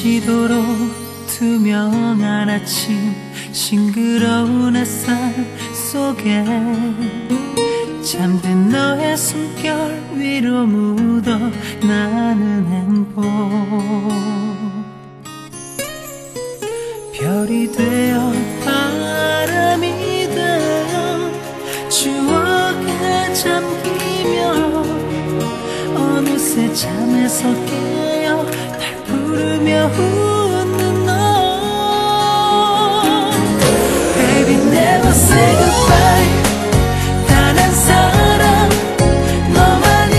비치도록 투명한 아침, 싱그러운 햇살 속에 잠든 너의 숨결 위로 묻어 나는 행복. 별이 되어 바람이 되어 추억에 잠기며 어느새 잠에서 깨어 날 부르며 웃는 너. Baby never say goodbye. 단 한 사람 너만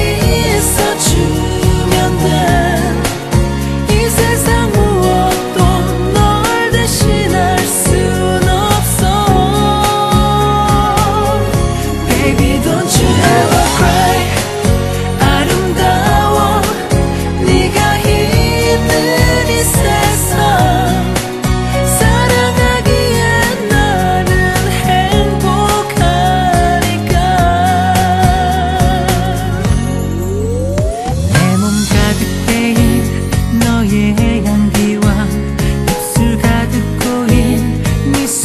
있어주면 돼. 이 세상 무엇도 널 대신할 순 없어. Baby don't you ever cry. 아름다워 네가 있는 이 세상. 사랑하기에 나는 행복하니까. 내 몸 가득 배인 너의 향기와 입술 가득 고인 미소.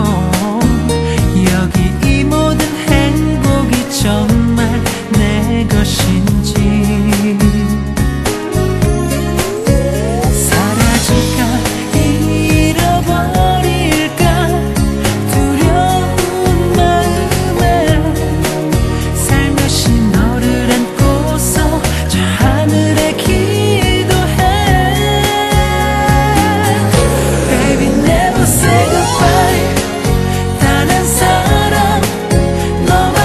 여기 이 모든 행복이 정말 내 것인지. 사라질까 잃어버릴까 두려운 마음에 살며시 너를 안고서 저 하늘에 기도해. Baby never say goodbye. 단 한 사람 너만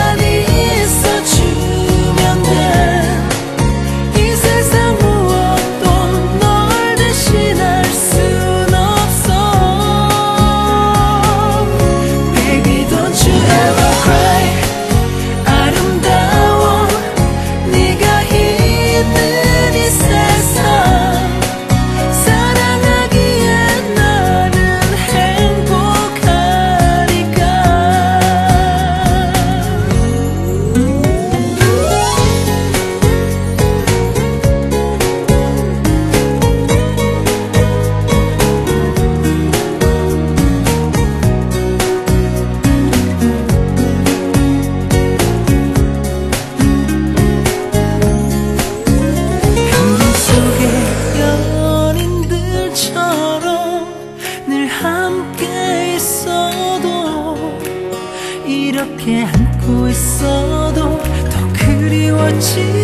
있어주면 돼. 이 세상 무엇도 널 대신할 순 없어. Baby don't you ever cry. 아름다워 네가 있는 이 세상. 사랑하기에 나는 행복하니까. 한강 속의 연인들처럼 늘 함께 있어도 이렇게 안고 있어도 더 그리워지.